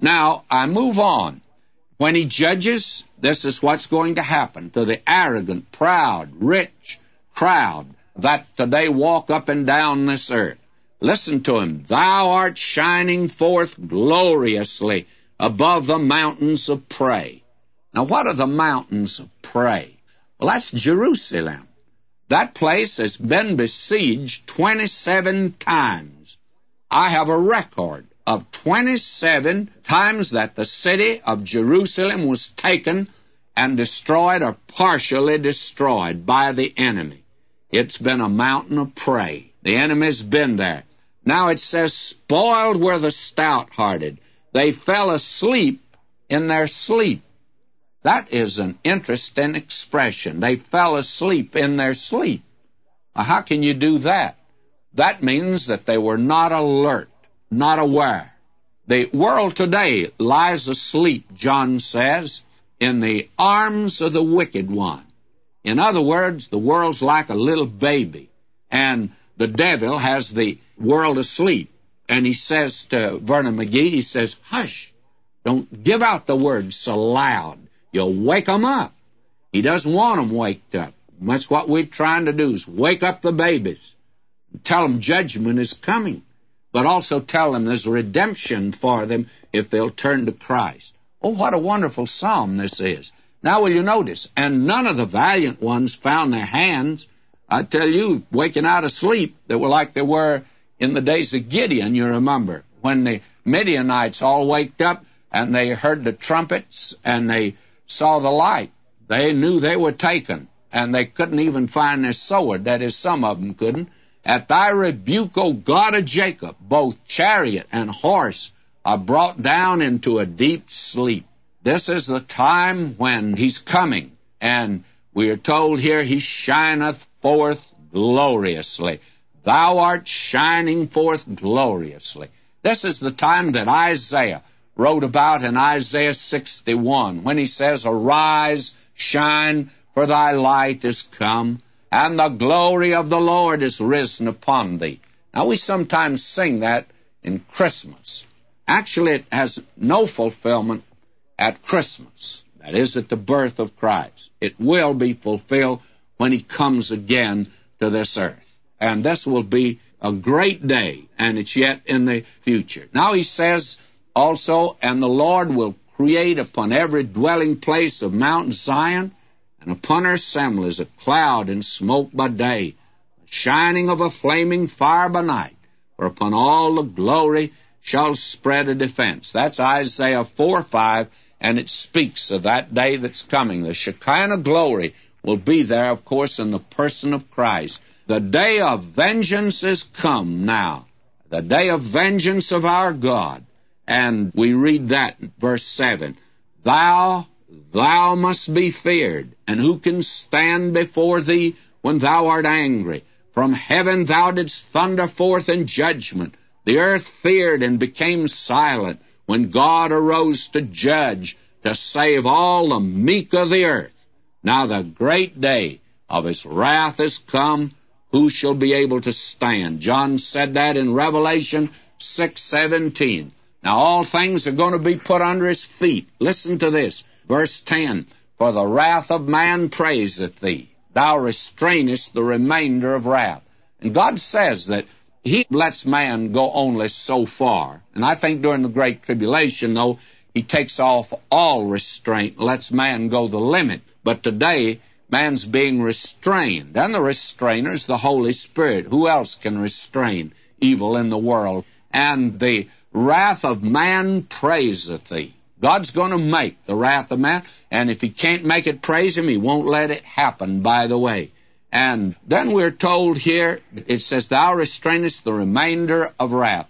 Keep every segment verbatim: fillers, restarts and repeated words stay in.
Now, I move on. When he judges, this is what's going to happen to the arrogant, proud, rich crowd that today walk up and down this earth. Listen to him. Thou art shining forth gloriously above the mountains of prey. Now, what are the mountains of prey? Well, that's Jerusalem. That place has been besieged twenty-seven times. I have a record of twenty-seven times that the city of Jerusalem was taken and destroyed or partially destroyed by the enemy. It's been a mountain of prey. The enemy's been there. Now it says, spoiled were the stout-hearted. They fell asleep in their sleep. That is an interesting expression. They fell asleep in their sleep. Now, how can you do that? That means that they were not alert, not aware. The world today lies asleep, John says, in the arms of the wicked one. In other words, the world's like a little baby, and the devil has the world asleep. And he says to Vernon McGee, he says, hush, don't give out the word so loud. You'll wake them up. He doesn't want them waked up. And that's what we're trying to do, is wake up the babies. Tell them judgment is coming, but also tell them there's redemption for them if they'll turn to Christ. Oh, what a wonderful psalm this is. Now, will you notice, and none of the valiant ones found their hands. I tell you, waking out of sleep, they were like they were in the days of Gideon, you remember, when the Midianites all waked up and they heard the trumpets and they saw the light. They knew they were taken, and they couldn't even find their sword. That is, some of them couldn't. At thy rebuke, O God of Jacob, both chariot and horse are brought down into a deep sleep. This is the time when he's coming, and we are told here, he shineth forth gloriously. Thou art shining forth gloriously. This is the time that Isaiah wrote about in Isaiah sixty-one, when he says, arise, shine, for thy light is come, and the glory of the Lord is risen upon thee. Now, we sometimes sing that in Christmas. Actually, it has no fulfillment at Christmas. That is, at the birth of Christ. It will be fulfilled when he comes again to this earth. And this will be a great day, and it's yet in the future. Now he says also, and the Lord will create upon every dwelling place of Mount Zion, and upon her assemblies a cloud and smoke by day, the shining of a flaming fire by night, for upon all the glory shall spread a defense. That's Isaiah four five, and it speaks of that day that's coming. The Shekinah glory will be there, of course, in the person of Christ. The day of vengeance is come now, the day of vengeance of our God. And we read that in verse seven. Thou, thou must be feared, and who can stand before thee when thou art angry? From heaven thou didst thunder forth in judgment. The earth feared and became silent when God arose to judge, to save all the meek of the earth. Now the great day of his wrath is come. Who shall be able to stand? John said that in Revelation six seventeen. Now all things are going to be put under his feet. Listen to this. Verse ten. For the wrath of man praiseth thee. Thou restrainest the remainder of wrath. And God says that he lets man go only so far. And I think during the Great Tribulation, though, he takes off all restraint, lets man go the limit. But today, man's being restrained. And the restrainer is the Holy Spirit. Who else can restrain evil in the world? And the wrath of man praiseth thee. God's going to make the wrath of man, and if he can't make it praise him, he won't let it happen, by the way. And then we're told here, it says, thou restrainest the remainder of wrath.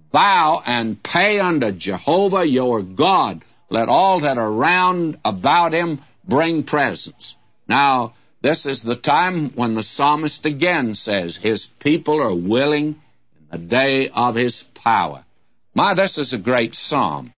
Vow and pay unto Jehovah your God. Let all that are round about him bring presents. Now, this is the time when the psalmist again says, his people are willing in the day of his power. My, this is a great psalm.